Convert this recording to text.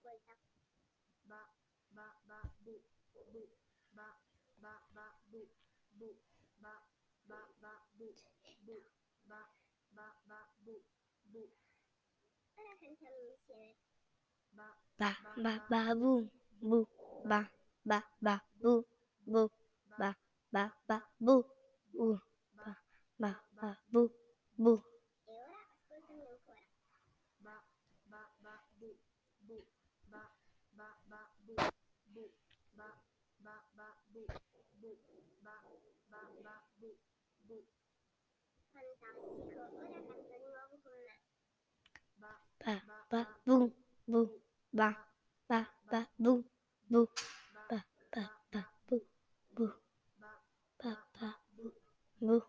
Ba ba ba bu bu ba ba ba bu bu ba ba ba bu ba ba ba bu bu. E ora ascoltami ancora. Fantastico, ora canta di nuovo con me. Ba ba bu bu ba ba ba bu bu ba ba ba bu bu ba ba bu bu.